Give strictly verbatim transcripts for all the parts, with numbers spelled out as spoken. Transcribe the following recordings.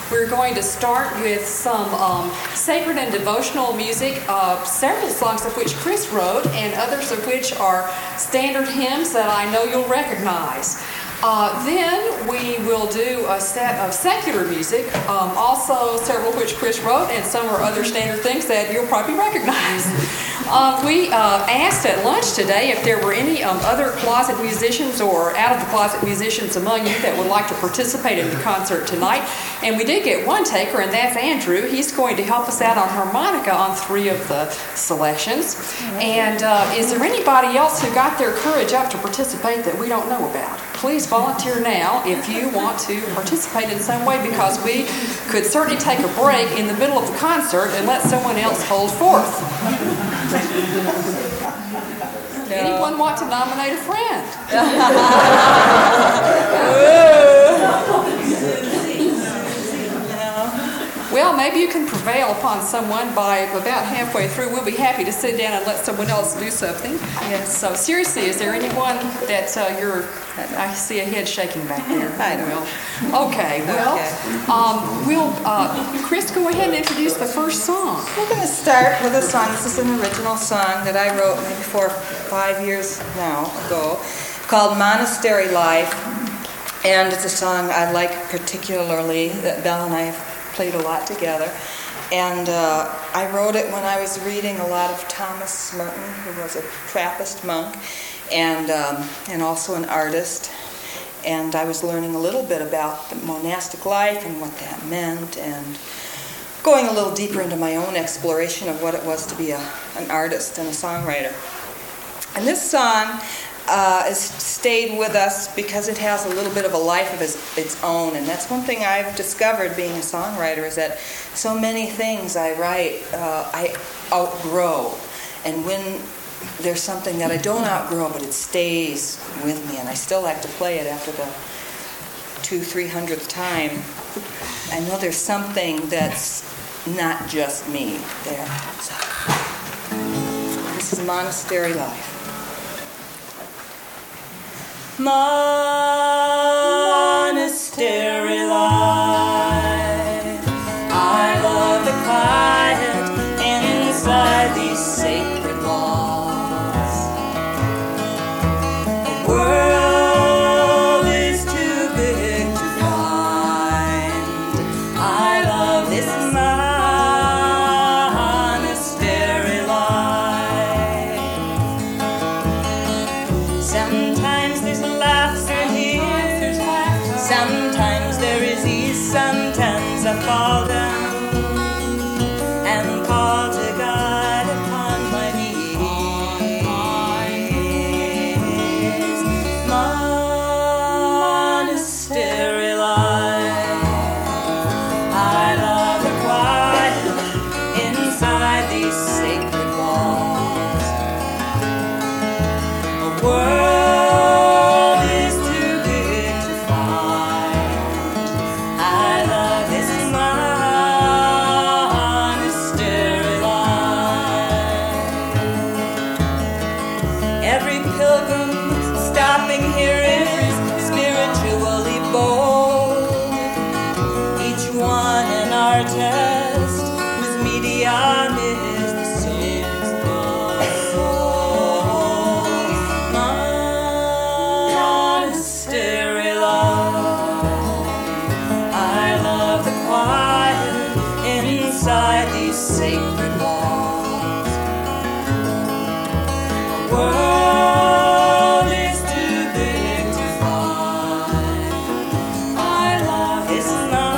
We're going to start with some um, sacred and devotional music, uh, several songs of which Chris wrote, and others of which are standard hymns that I know you'll recognize. Uh, then we will do a set of secular music, um, also several of which Chris wrote, and some are other standard things that you'll probably recognize. Uh, we uh, asked at lunch today if there were any um, other closet musicians or out-of-the-closet musicians among you that would like to participate in the concert tonight. And we did get one taker, and that's Andrew. He's going to help us out on harmonica on three of the selections. And uh, is there anybody else who got their courage up to participate that we don't know about? Please volunteer now if you want to participate in some way, because we could certainly take a break in the middle of the concert and let someone else hold forth. No. Anyone want to nominate a friend? Well, maybe you can prevail upon someone by about halfway through. We'll be happy to sit down and let someone else do something. Yes. So seriously, is there anyone that uh, you're... I see a head shaking back there. I don't know. Okay, well, okay. Um, we'll... Uh, Chris, go ahead and introduce the first song. We're going to start with a song. This is an original song that I wrote maybe four or five years now ago, called Monastery Life. And it's a song I like particularly, that Belle and I have played a lot together, and uh, I wrote it when I was reading a lot of Thomas Merton, who was a Trappist monk, and um, and also an artist, and I was learning a little bit about the monastic life and what that meant, and going a little deeper into my own exploration of what it was to be a, an artist and a songwriter. And this song Uh, has stayed with us because it has a little bit of a life of its, its own, and that's one thing I've discovered being a songwriter, is that so many things I write uh, I outgrow, and when there's something that I don't outgrow but it stays with me and I still like to play it after the two, three hundredth time, I know there's something that's not just me there. So, this is Monastery Life. Monastery life, I love the quiet inside these sacred walls. The world is too big to find. I love this monastery life. Sometimes there's sometimes there is ease, sometimes I fall down and call to God upon my knees. Monastery life, I love the quiet inside these sacred walls. A world test whose medium is the soul's soul. Monastery life, I love the quiet inside these sacred walls. The world is too big to find. I love this night.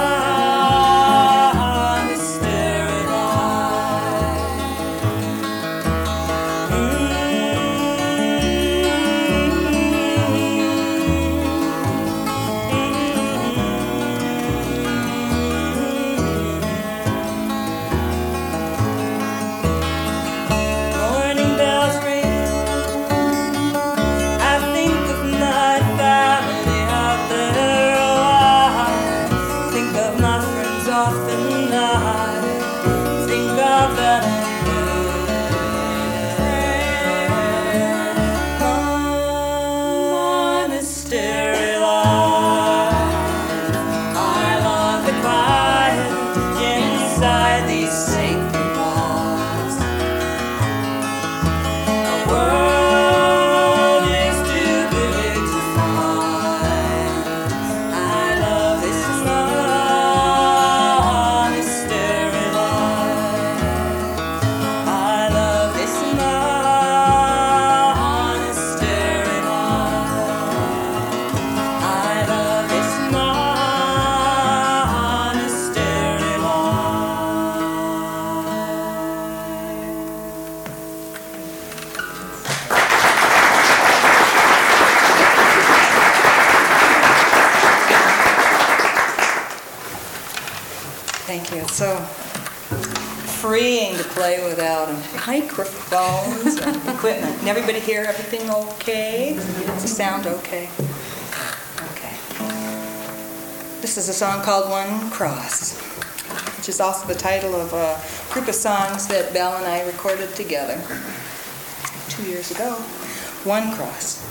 Monastery life, I love the quiet. Thank you. It's so freeing to play without microphones and equipment. And everybody hear everything okay? Does it sound okay? Okay. This is a song called One Cross, which is also the title of a group of songs that Belle and I recorded together two years ago. One Cross.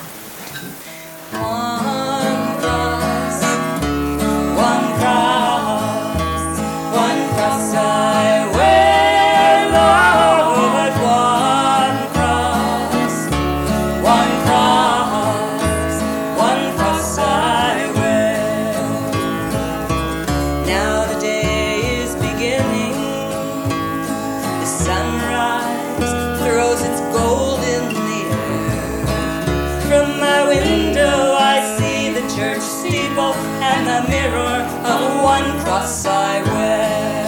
One cross, one cross, one cross I wear, Lord. One cross, one cross, one cross I wear. Now the day is beginning, the sunrise throws its gold in the air. From my window I see the church steeple and the mirror of one cross I wear.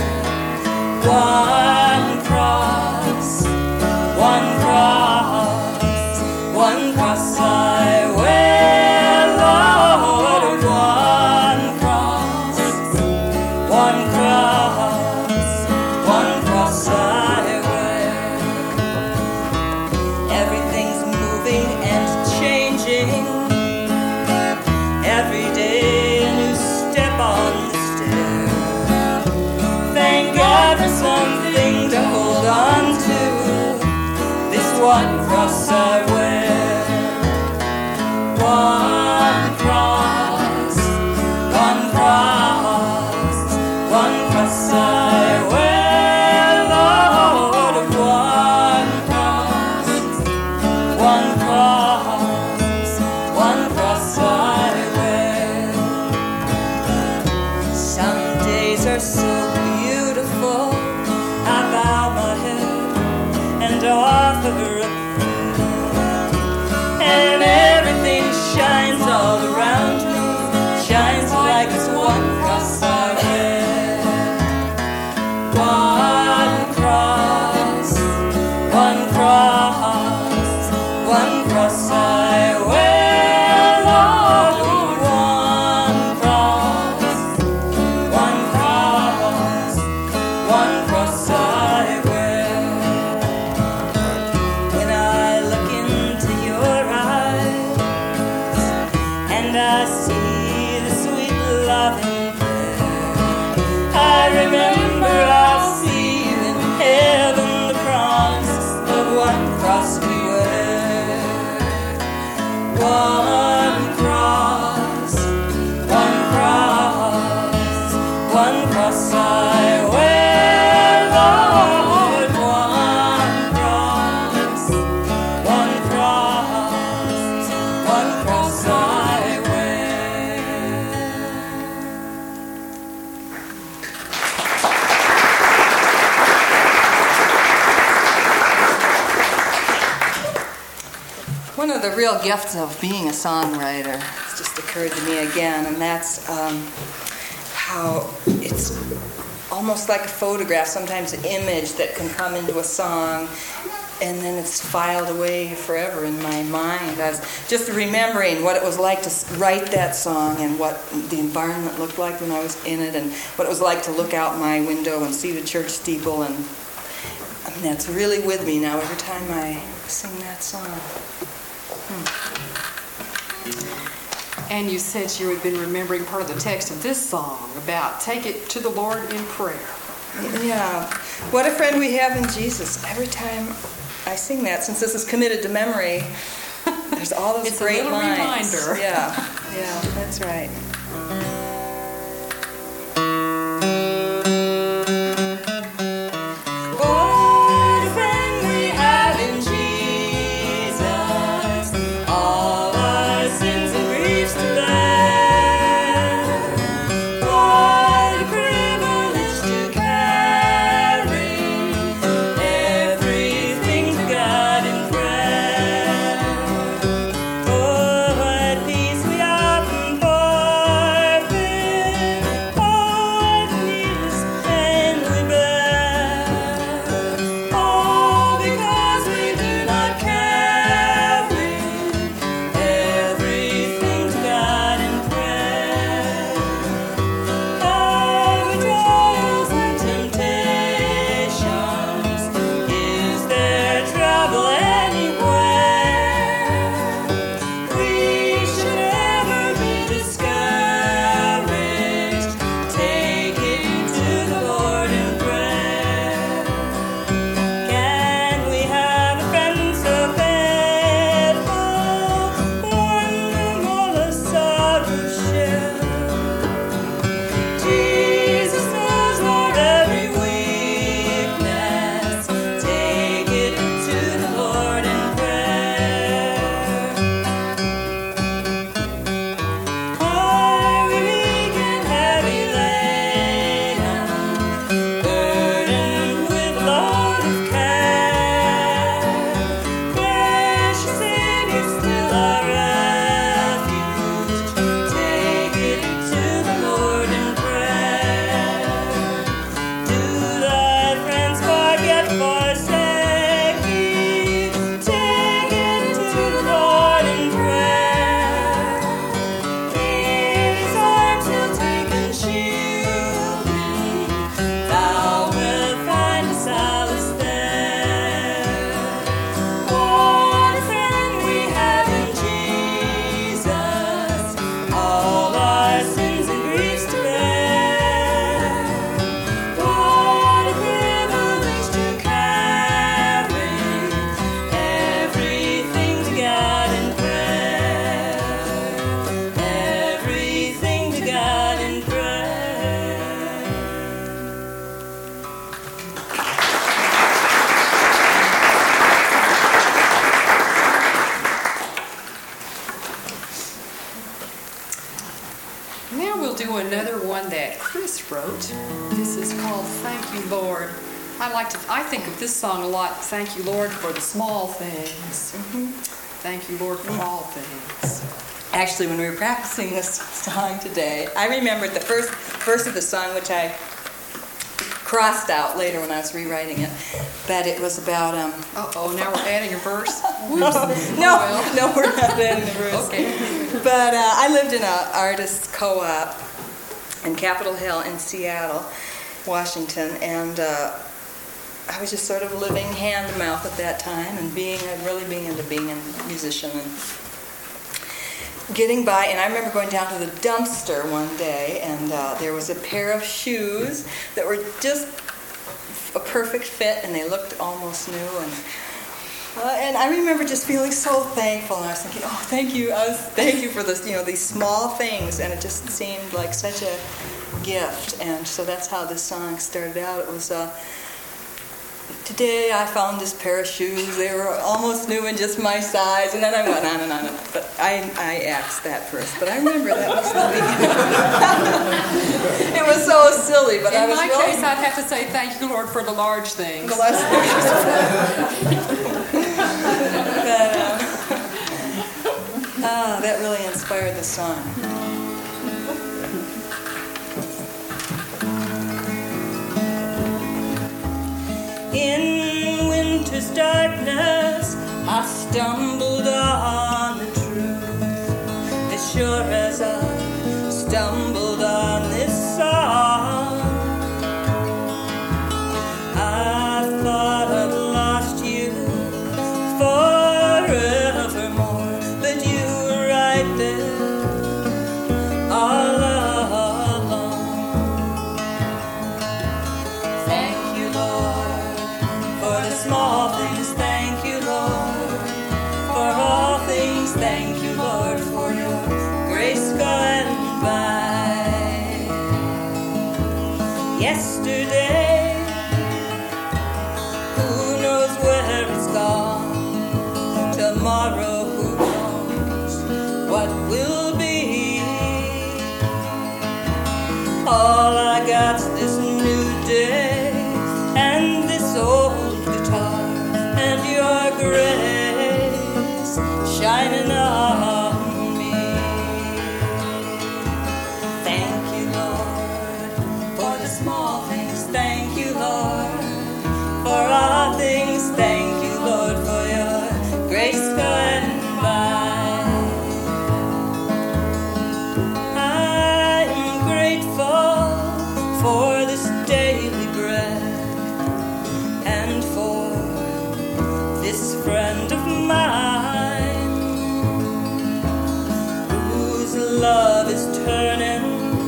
One cross, one cross, one cross I wear, Lord. One cross, one cross, one cross I wear. Everything's moving and changing. Every day a new step on the stair. Thank God for something to hold on to. This one cross I wear. One cross, one cross, one cross I wear, Lord. One cross, one cross, one cross I wear. Some days are so beautiful, I bow my head and offer a prayer. And everything shines all around me, shines like it's one cross I wear. One cross, one cross, one cross I wear, Lord. One cross, one cross, one cross I wear. When I look into your eyes and I see the sweet loving there, I remember I'll see you in heaven, the promise of one cross we wear. One cross, one cross, one cross I wear, Lord. One cross, one cross, one cross I wear. One of the real gifts of being a songwriter, it's just occurred to me again, and that's um, how it's almost like a photograph, sometimes an image that can come into a song, and then it's filed away forever in my mind. I was just remembering what it was like to write that song and what the environment looked like when I was in it, and what it was like to look out my window and see the church steeple, and I mean, that's really with me now every time I sing that song. And you said you had been remembering part of the text of this song about take it to the Lord in prayer. Yeah. What a friend we have in Jesus. Every time I sing that, since this is committed to memory, there's all those it's great a little lines. Reminder. Yeah. Yeah, that's right. What a friend we have in Jesus. All our sins and griefs to bear. What a privilege to carry everything to God in prayer. Oh, what peace we often forfeit. Oh, what need one that Chris wrote. This is called Thank You, Lord. I like to, I think of this song a lot. Thank you, Lord, for the small things. Mm-hmm. Thank you, Lord, for mm-hmm. all things. Actually, when we were practicing this song today, I remembered the first verse of the song, which I crossed out later when I was rewriting it, but it was about... Um, Uh-oh, now we're adding a verse? no, no, no, we're not adding a verse. Okay. But uh, I lived in an artist co-op in Capitol Hill in Seattle, Washington, and uh, I was just sort of living hand-to-mouth at that time and being uh, really being into being a musician and getting by. And I remember going down to the dumpster one day, and uh, there was a pair of shoes that were just a perfect fit, and they looked almost new. And uh, and I remember just feeling so thankful, and I was thinking, oh, thank you, I was, thank you for this, you know, these small things, and it just seemed like such a gift. And so that's how this song started out. It was. Uh, Today I found this pair of shoes. They were almost new and just my size. And then I went on and on. But I, I axed that first. But I remember that was the beginning. It was so silly, but In I was my really... case, I'd have to say thank you, Lord, for the large things. The large things. But, uh, ah, that really inspired the song. In winter's darkness, I stumbled on the truth, as sure as I stumbled on this song. I thought I'd lost you forevermore, but you were right there all along. Thank you, Lord, for the small things. Thank you, Lord, for all things. Thank you, Lord, for your grace going by. Yesterday, who knows where it's gone? Tomorrow, who knows what will be? All I got's this new day and this old guitar and your grace shining on me. Thank you, Lord, for the small things. Thank you, Lord, for all things. Thank you, Lord, for your grace going by. I'm grateful for this daily bread and for this friend of mine whose love is turning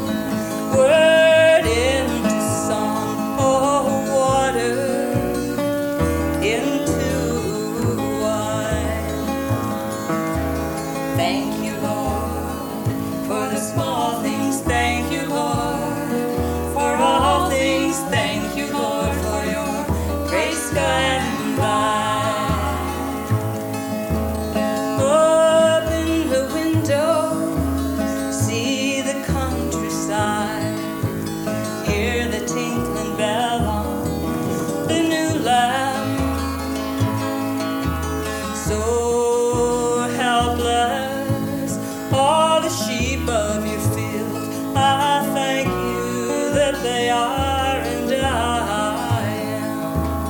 word into song, oh, water into wine. Thank you, Lord, for the small things. Thank you, Lord, for all things. Thank you, Lord, for your grace going by. Open the window, see the countryside, hear the tinkling bell on the new lamp. So helpless, all the sheep of your field, I thank you that they are and I am.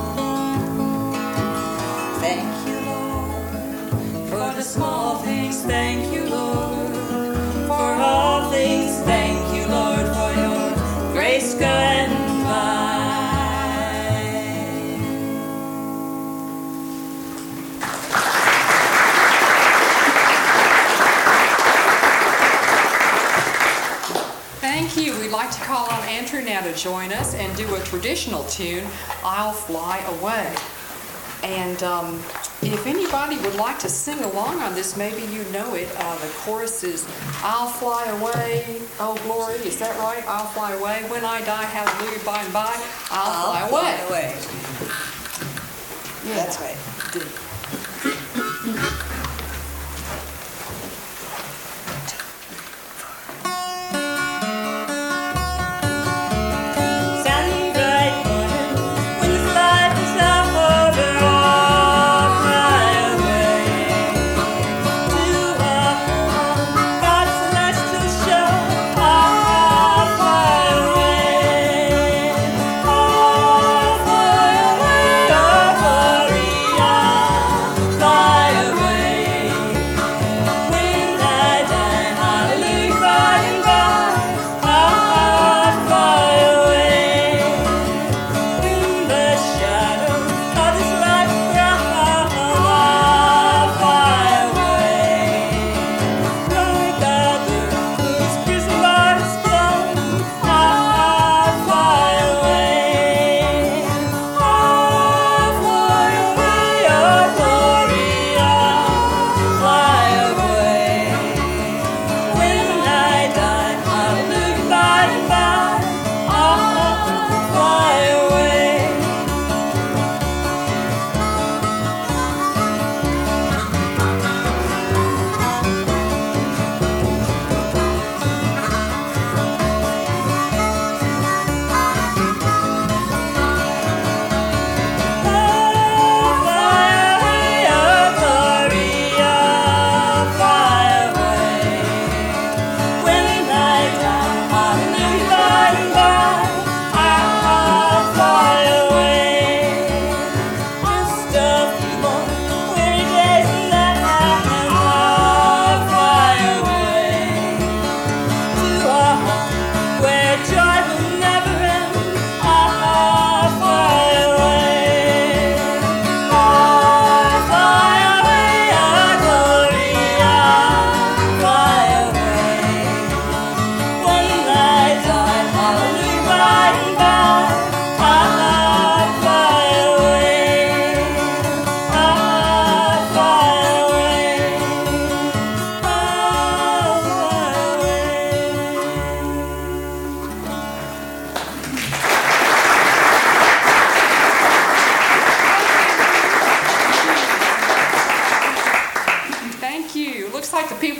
Thank you, Lord, for the small things. Thank you, Lord, for all things. Thank you, Lord, for your grace going by. Thank you. We'd like to call on Andrew now to join us and do a traditional tune, I'll Fly Away. And um, if anybody would like to sing along on this, maybe you know it. Uh, the chorus is, I'll fly away, oh glory, is that right? I'll fly away. When I die, hallelujah, by and by, I'll, I'll fly fly away. away. Yeah. That's right.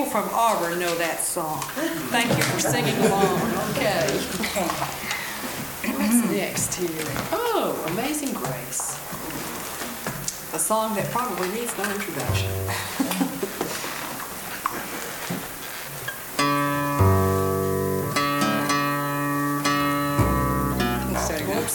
from Auburn know that song. Thank you for singing along. Okay. What's next here? Oh, Amazing Grace. A song that probably needs no introduction. Whoops.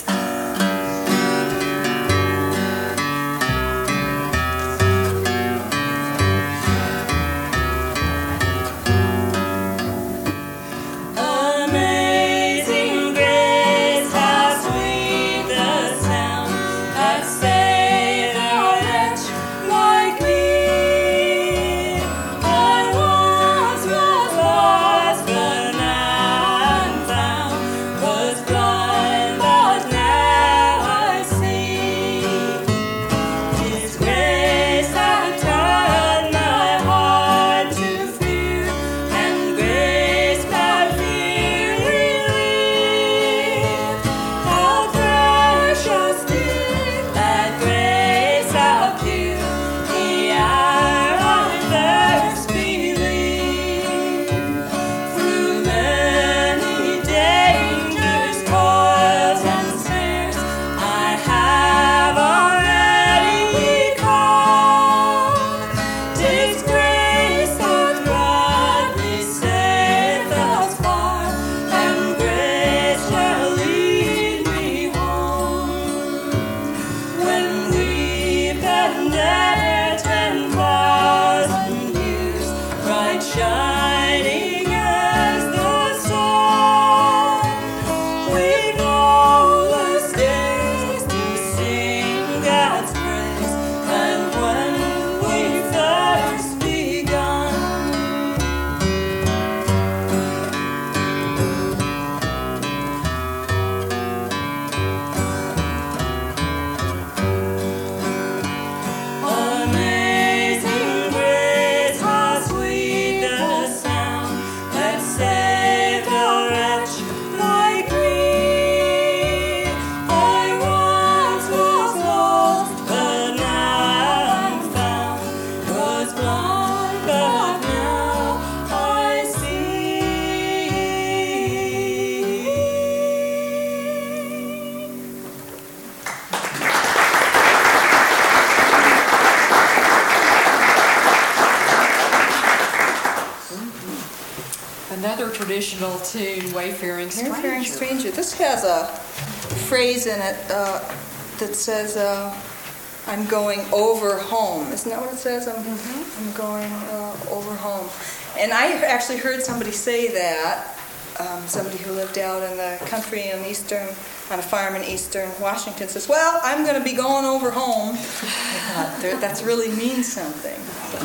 Another traditional tune, Wayfaring Stranger. Wayfaring Stranger. This has a phrase in it uh, that says, uh, I'm going over home. Isn't that what it says? I'm, mm-hmm. I'm going uh, over home. And I actually heard somebody say that, um, somebody who lived out in the country in eastern, on a farm in eastern Washington says, well, I'm going to be going over home. I thought, that's really means something.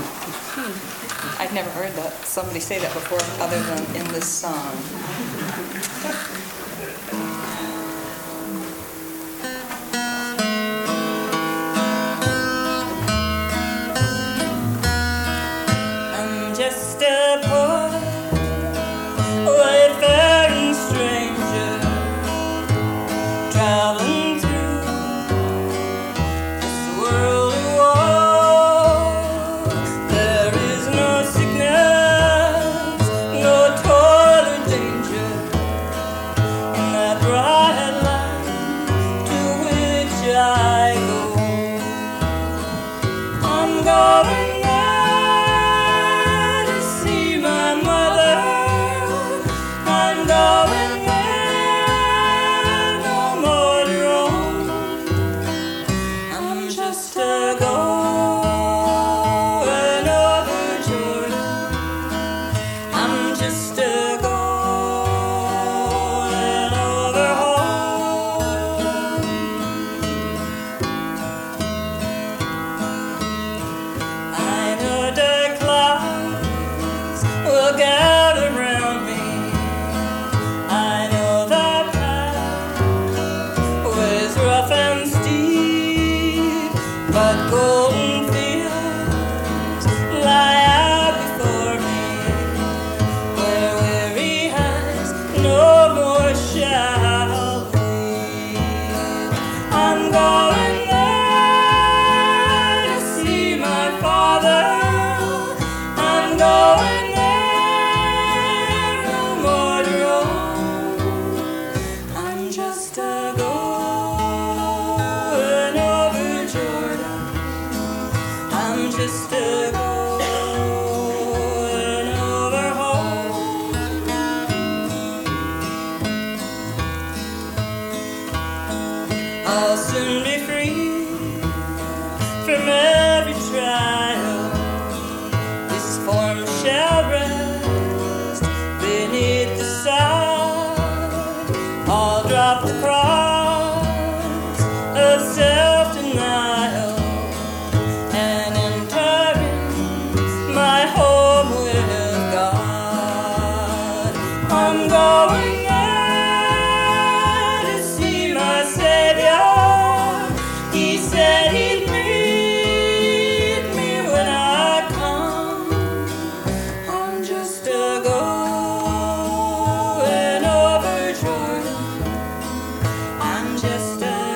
Hmm. I'd never heard that somebody say that before, other than in this song. I'm just a poor wayfaring stranger, traveling through this world of war. There is no sickness, no toil or danger I'll soon be free from every trial. This form shall rest beneath the sod. I'll drop the cross of self-denial and enter in my home with God. I'm going there to see my Savior. He said he'd meet me when I come. I'm just a going over Jordan. I'm just a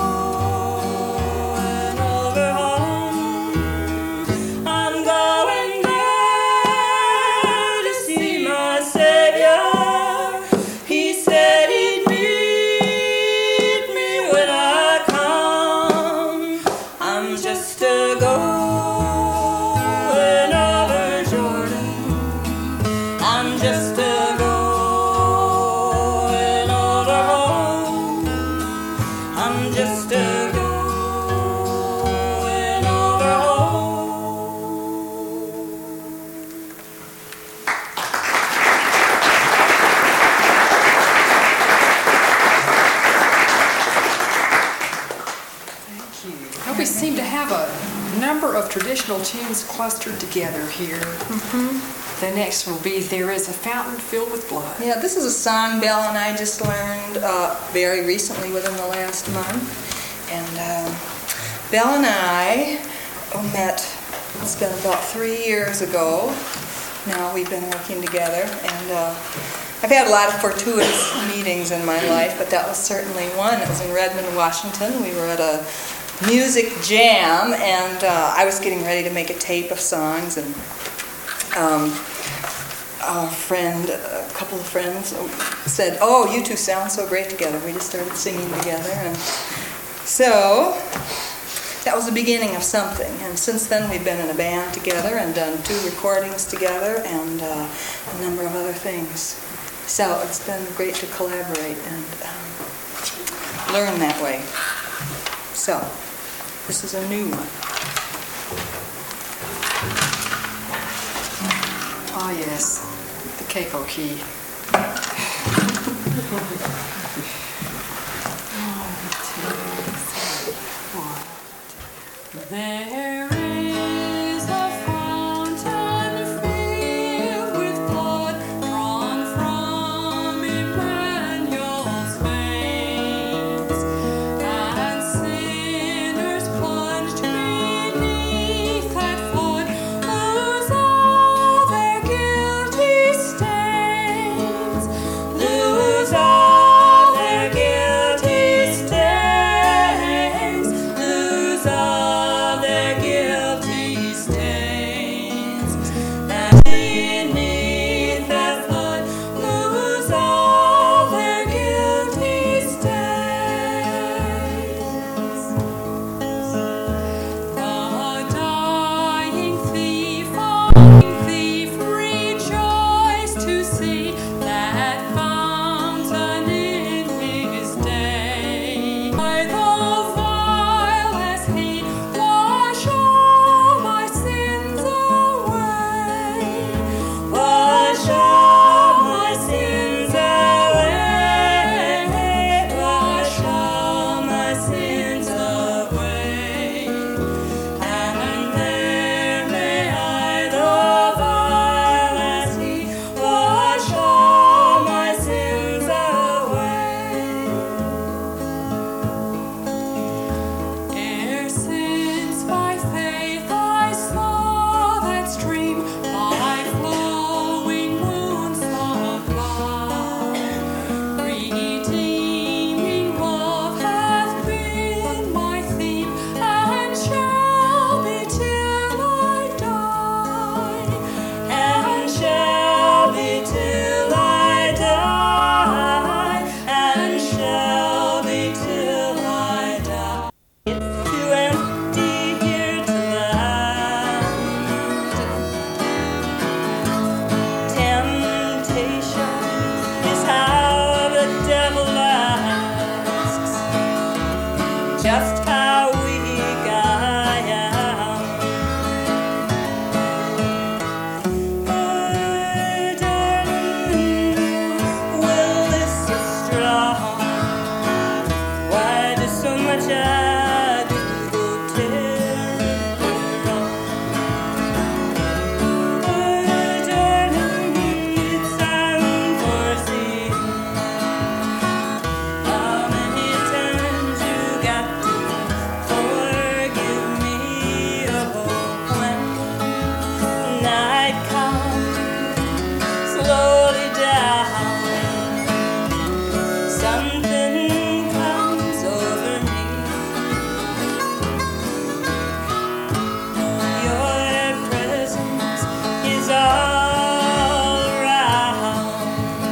going over home. I'm going there to see my Savior. He said he'd meet me when I come. I'm just a going over Jordan. I'm just a going over home. I'm just a going over home. Thank you. Well, we seem to have a number of traditional tunes clustered together here. The next will be There Is a Fountain Filled with Blood. Yeah, this is a song Belle and I just learned uh, very recently within the last month. And um, Belle and I met, it's been about three years ago. Now we've been working together. And uh, I've had a lot of fortuitous meetings in my life, but that was certainly one. It was in Redmond, Washington. We were at a music jam, and uh, I was getting ready to make a tape of songs, and um, a friend, a couple of friends said, "Oh, you two sound so great together." We just started singing together, and so that was the beginning of something. And since then, we've been in a band together and done two recordings together and uh, a number of other things. So it's been great to collaborate and um, learn that way. So this is a new one. Ah, yes, the capo key. There is a fountain filled with blood drawn from Emmanuel's veins, and sinners plunged beneath that flood lose all their guilty stains, lose all their guilty stains, lose all their guilty something comes over me. Your presence is all around,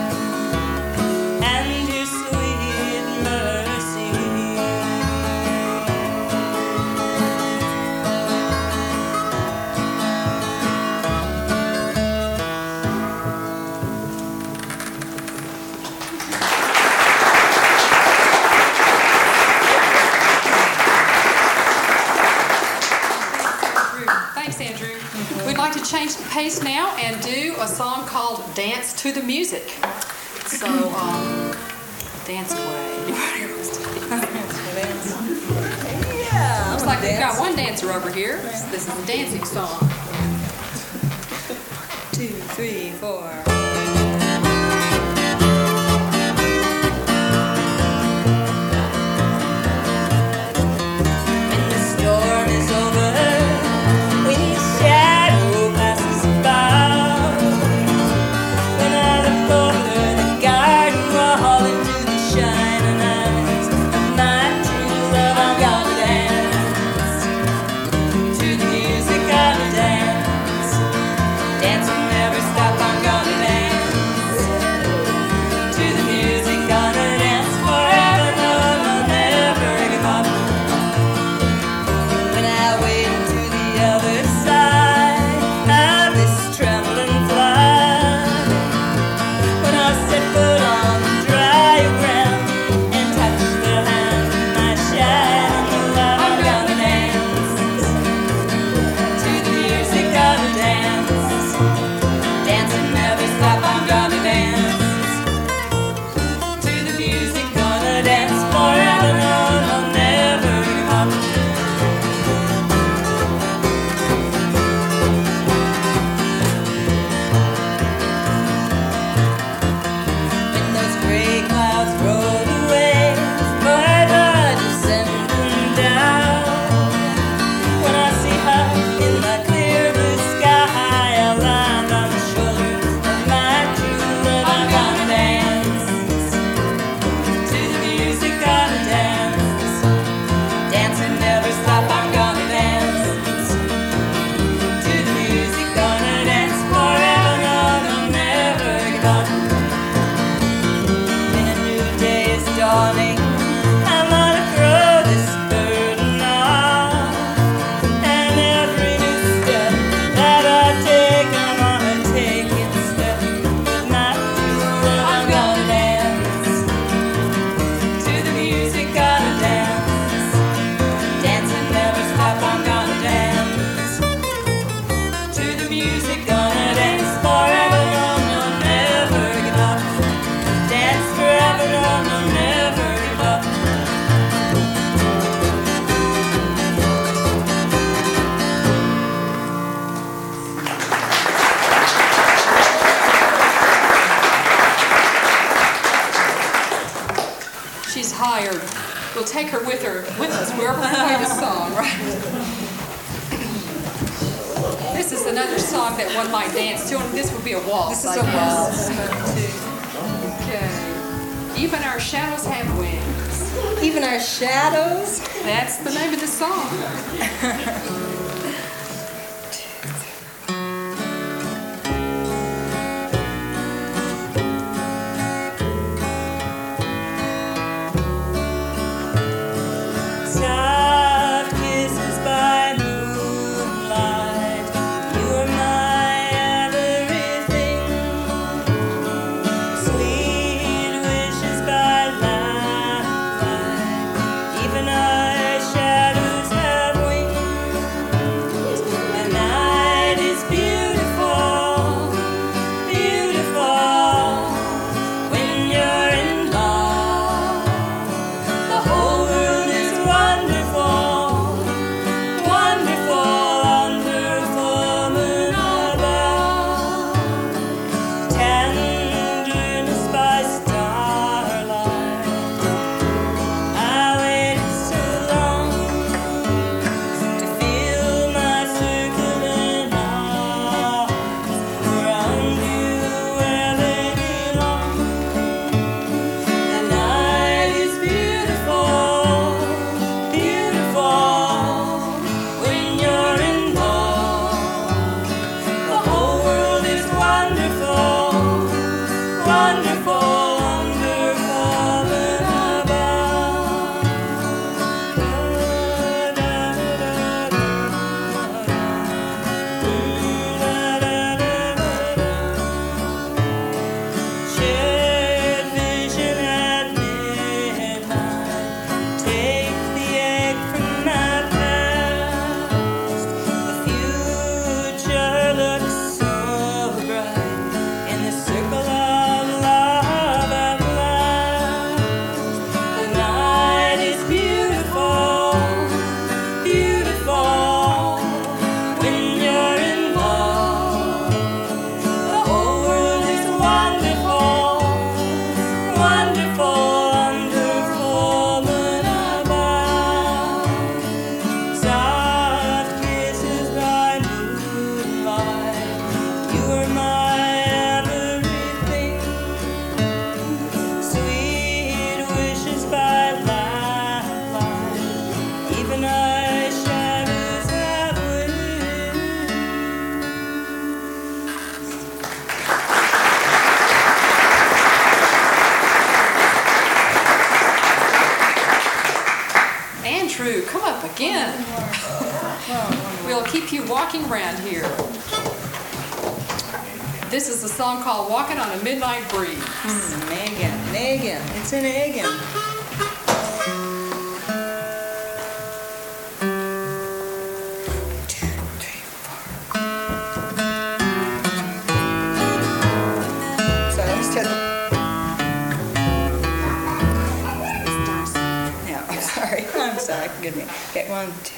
and your sweet mercy. Thanks, Andrew. We'd like to change the pace now and do a song called Dance to the Music. So, um, dance away. Yeah. Looks like we've got one dancer over here. This is a dancing song. Two, three, four. When the storm is over, when your shadow passes by, when I look over the garden wall into the shining eyes of my true love, I'm gonna dance to the music, gonna dance, dance and never stop, I'm gonna dance to the music, gonna dance forever, no, no, never give up. When I wade to the other side of this trembling flood, when I set foot on the dry ground and touch the hand of my shining love, I'm gonna dance to the music, gonna dance, dance and never stop, I'm gonna dance to the music, gonna dance forever, no, no, never give up. When those gray clouds roll away, forever descending down, when I see her in the clear blue sky, I'll land on the shoulders of my true love, I'm gonna dance to the music, gonna dance, dance and never stop, I'm gonna dance to the music, gonna dance forever, no, no, never give up. When a new day is dawning, I'm gonna throw this burden off, and every new step that I take, I'm gonna take it step with my true love, I'm gonna dance to the music, gonna dance, dance and never stop, I'm gonna dance to the music, gonna dance forever, no, no, never give up. Dance forever, no, no, never give up. She's hired. We'll take her with her with us wherever we play this song, right? This is another song that one might dance to, and this would be a waltz. This is I a guess. waltz. Okay. Even our shadows have wings. Even our shadows. That's the name of the song. Soft kisses by moonlight, you are my everything. Sweet wishes by lamplight, even our shadows have wings. Andrew, come up again. We'll keep you walking around here. This is a song called Walking on a Midnight Breeze. Mm, Megan, Megan, it's an Megan. Two, three, four. So let's turn the... Yeah, I'm sorry. I'm sorry. Forgive me. Okay, one, two.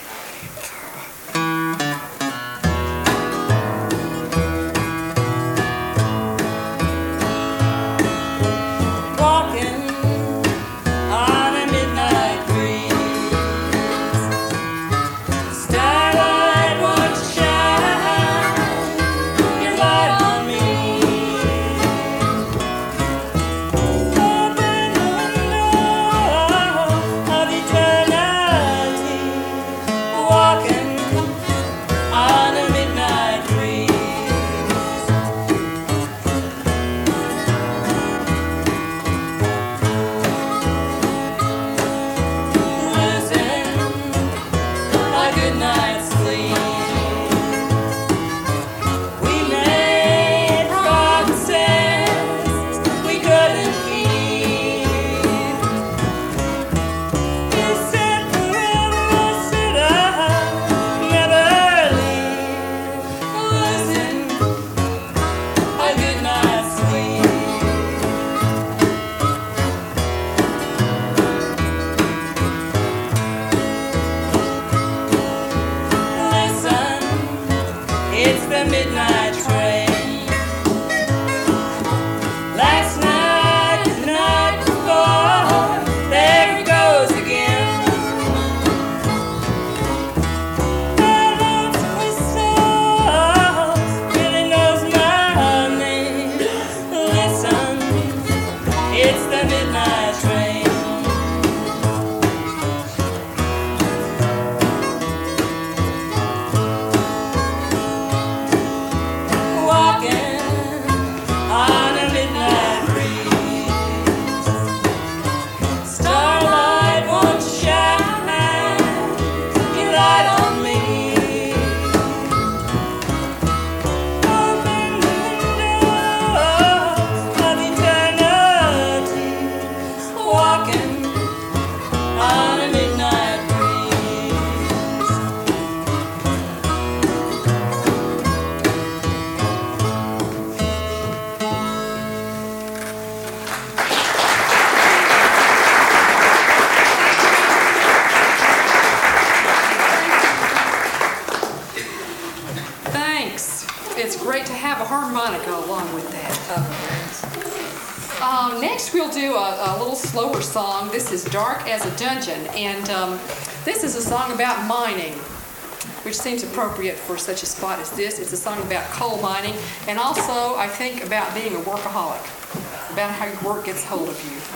Um, next we'll do a, a little slower song. This is Dark as a Dungeon, and um, this is a song about mining, which seems appropriate for such a spot as this. It's a song about coal mining, and also, I think, about being a workaholic, about how your work gets hold of you.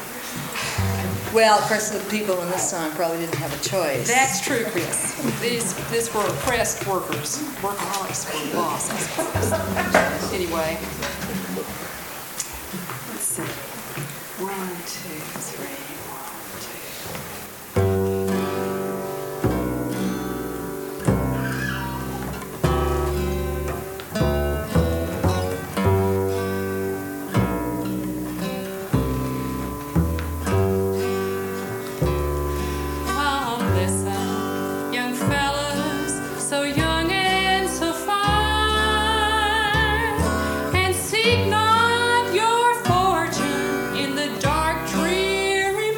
Well, of course, the people in this song probably didn't have a choice. That's true, Chris. These, these were oppressed workers. Workaholics were lost, I suppose. Anyway. Let's see. One, two, three, seek not your fortune in the dark, dreary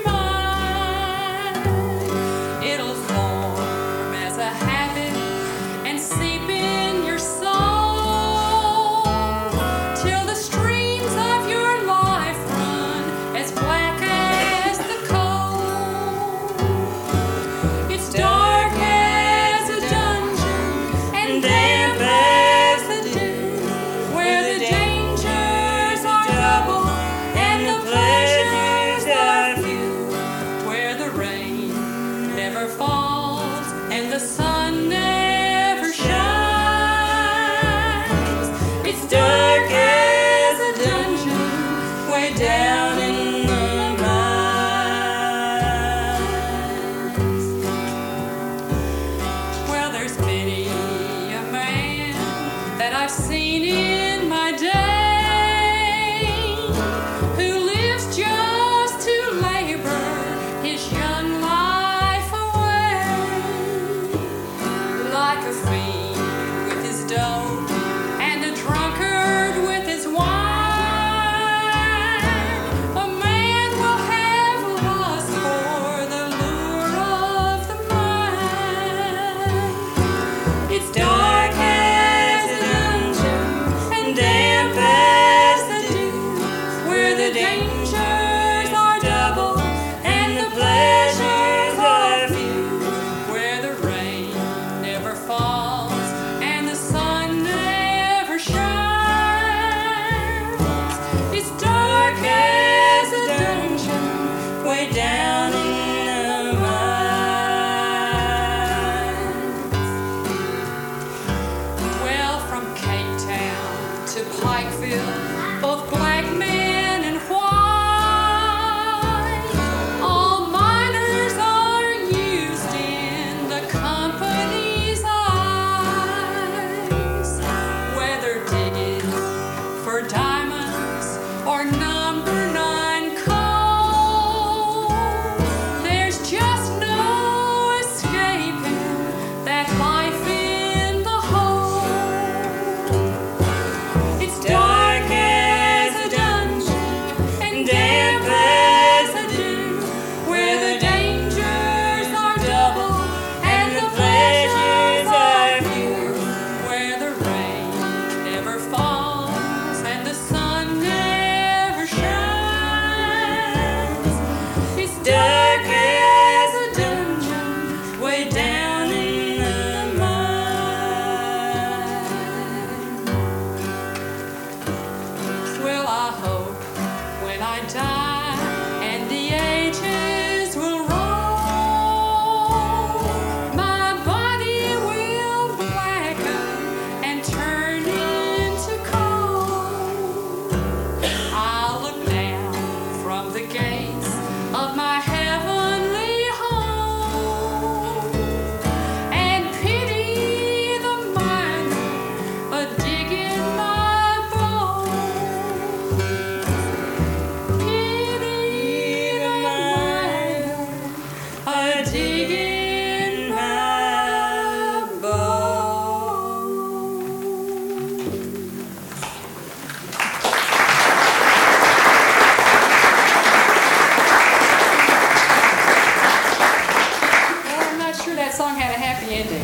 ending.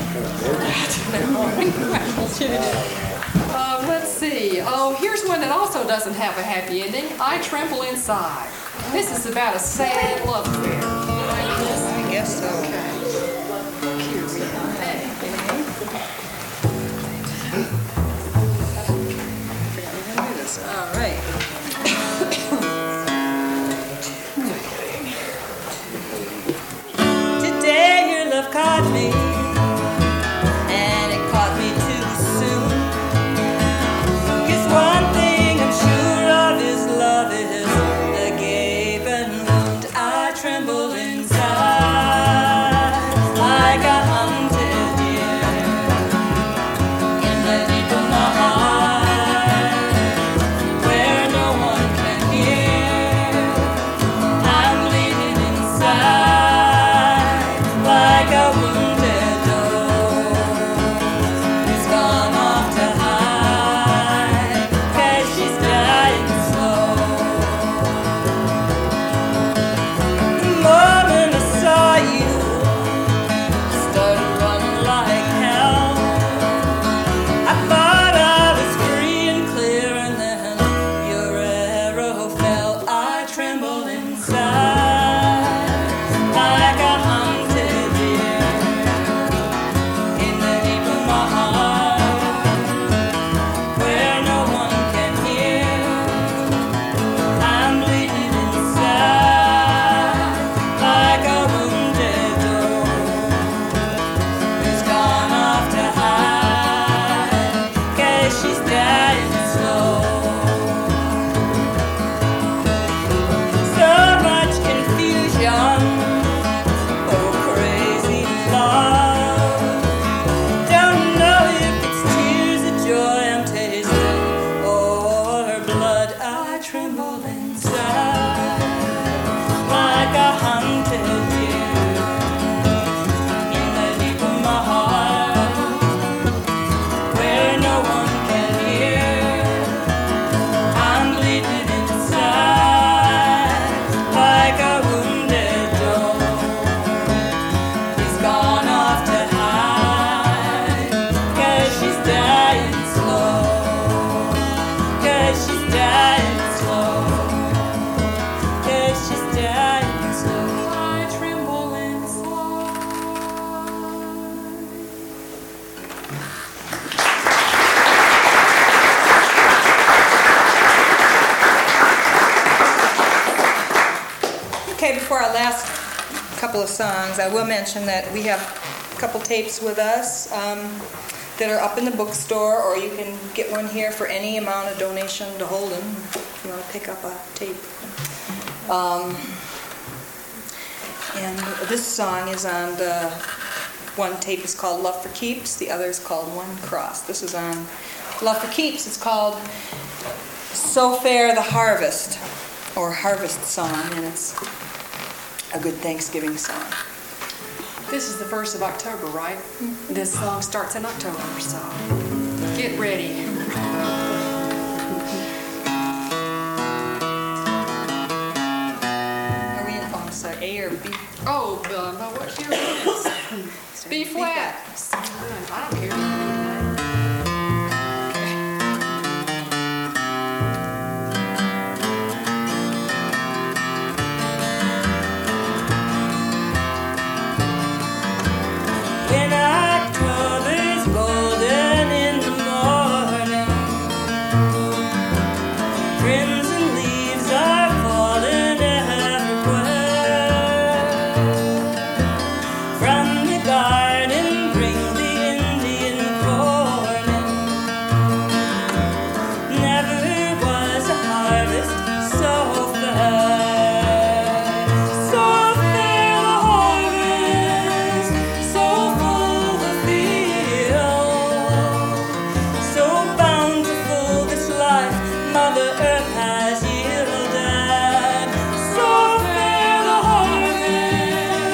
uh, let's see. Oh, here's one that also doesn't have a happy ending. I Tremble Inside. This is about a sad love affair. I guess so. Okay. Here we go. All right. Today your love caught me, and it caught me too soon. 'Cause one thing I'm sure of is love is a gaping wound. I tremble inside like a hunted deer in the deep of my heart, where no one can hear. I'm bleeding inside like a wounded dove who's gone off to hide, 'cause she's dying slow. The moment I saw you, I started running like hell. I thought I was free and clear, and then your arrow fell. I tremble inside like a hunted deer in the deep of my heart, where no one can hear. I'm bleeding inside like a wounded dove who's gone off to hide, 'cause she's dying slow. So much confusion, oh crazy love. Don't know if it's tears of joy I'm tasting or blood. I tremble inside like a hunted deer in the deep of my heart, where no one can hear. I'm bleeding inside like a wounded dove who's gone off to hide, 'cause she's dying slow, 'cause she's dying slow, 'cause she's dying slow. I tremble inside. Okay, before our last couple of songs, I will mention that we have a couple tapes with us um, that are up in the bookstore, or you can get one here for any amount of donation to Holden if you want to pick up a tape. Um, and this song is on the one tape is called Love for Keeps, the other is called One Cross. This is on Love for Keeps. It's called So Fair the Harvest, or Harvest Song, and it's a good Thanksgiving song. This is the first of October, right? This song starts in October, so get ready. Are we in, oh, I'm sorry, A or B? Oh, uh, but what's your minutes? B flat. I don't care. When October's golden in the morning, crimson leaves are falling everywhere. From the garden bring the Indian corn in. Never was a harvest so fair, so fair the harvest, so full the field, so bountiful this life Mother Earth has yielded. So fair the harvest,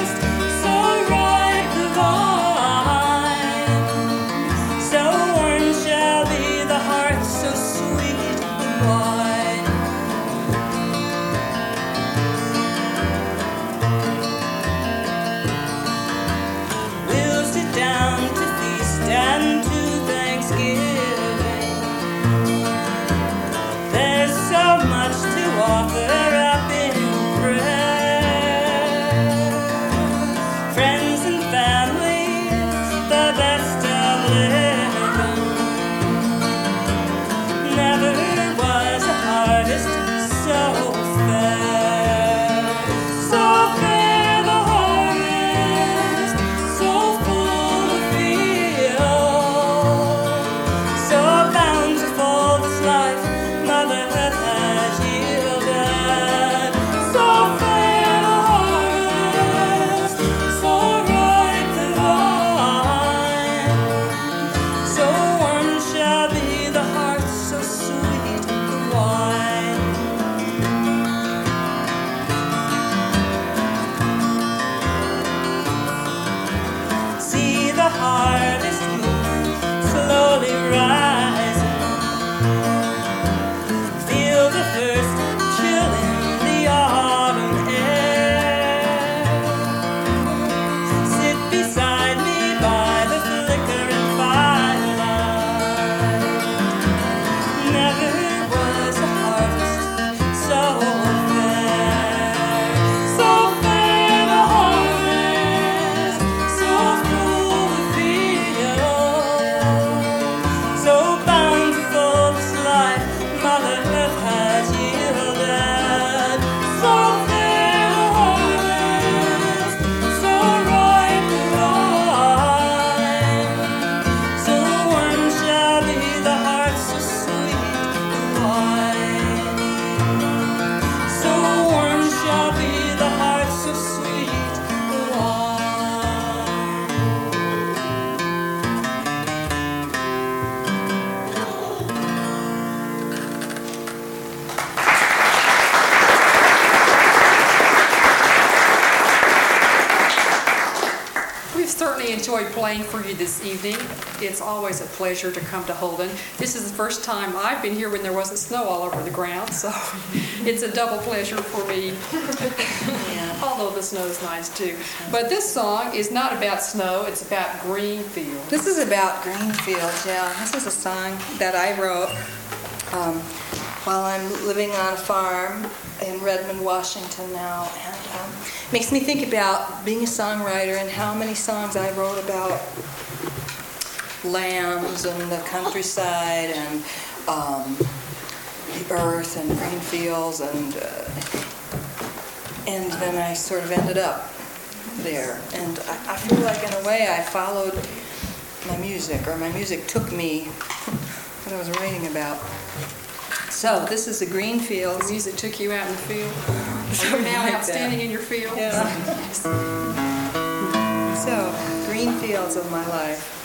we've certainly enjoyed playing for you this evening. It's always a pleasure to come to Holden. This is the first time I've been here when there wasn't snow all over the ground, so it's a double pleasure for me. Yeah. Although the snow's nice too. But this song is not about snow, it's about green fields. This is about green fields, yeah. This is a song that I wrote um, while I'm living on a farm in Redmond, Washington now. And um, makes me think about being a songwriter and how many songs I wrote about lambs and the countryside and um, the earth and green fields, and uh, and then I sort of ended up there. And I, I feel like in a way I followed my music, or my music took me what I was writing about. So this is the green The fields. music took you out in the field. Are you now like out that. standing in your field? Yeah. So, green fields of my life.